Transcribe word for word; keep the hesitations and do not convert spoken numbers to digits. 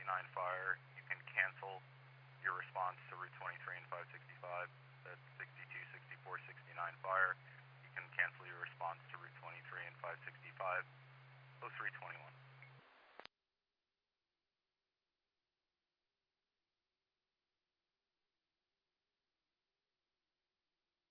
sixty-nine fire, you can cancel your response to Route twenty-three and five sixty-five. That's sixty-two, sixty-four, sixty-nine fire.